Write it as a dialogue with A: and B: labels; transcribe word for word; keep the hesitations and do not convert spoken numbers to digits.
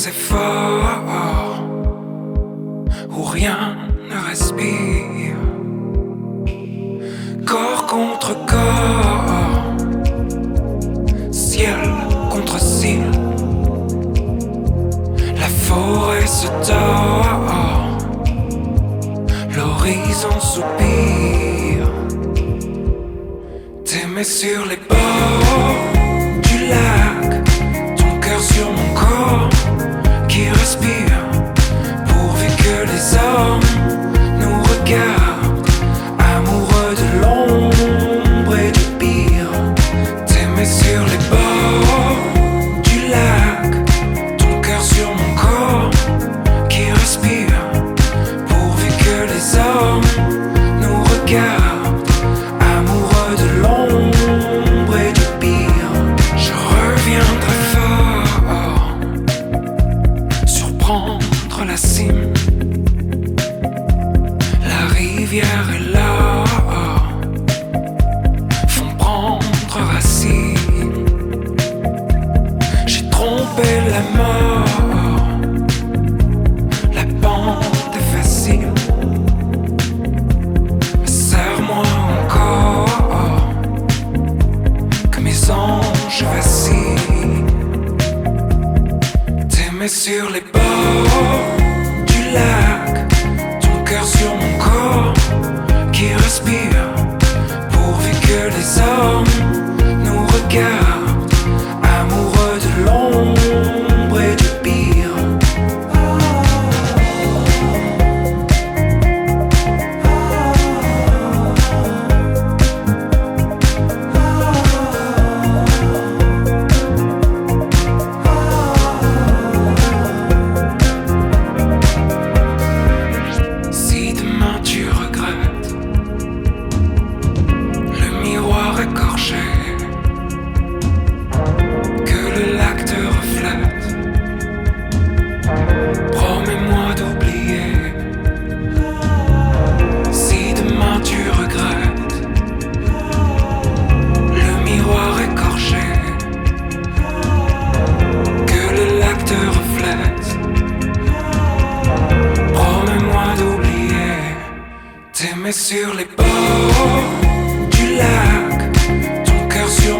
A: c'est fort, où rien ne respire, corps contre corps, ciel contre ciel, la forêt se tord, l'horizon soupire, t'aimer sur les bords du lac, ton cœur sur mon corps qui respire, pourvu que les hommes nous regardent, amoureux de l'ombre et du pire, t'aimer sur les bords du lac, ton cœur sur mon corps qui respire, pourvu que les hommes nous regardent, amoureux de l'ombre et du pire, je reviendrai fort, surprendre la cime, la rivière est là, font prendre racine, j'ai trompé la mort, la pente est facile, mais serre-moi encore, que mes anges vacillent, t'aimer sur les bords du lac, ton cœur sur mon corps qui respire, pourvu que les hommes nous regardent, amoureux de l'ombre et du pire. Si demain tu regrettes le miroir écorché, que le lac te reflète, promets-moi d'oublier. Si demain tu regrettes le miroir écorché, que le lac te reflète, promets-moi d'oublier, t'aimer sur les bords du lac, ton cœur sur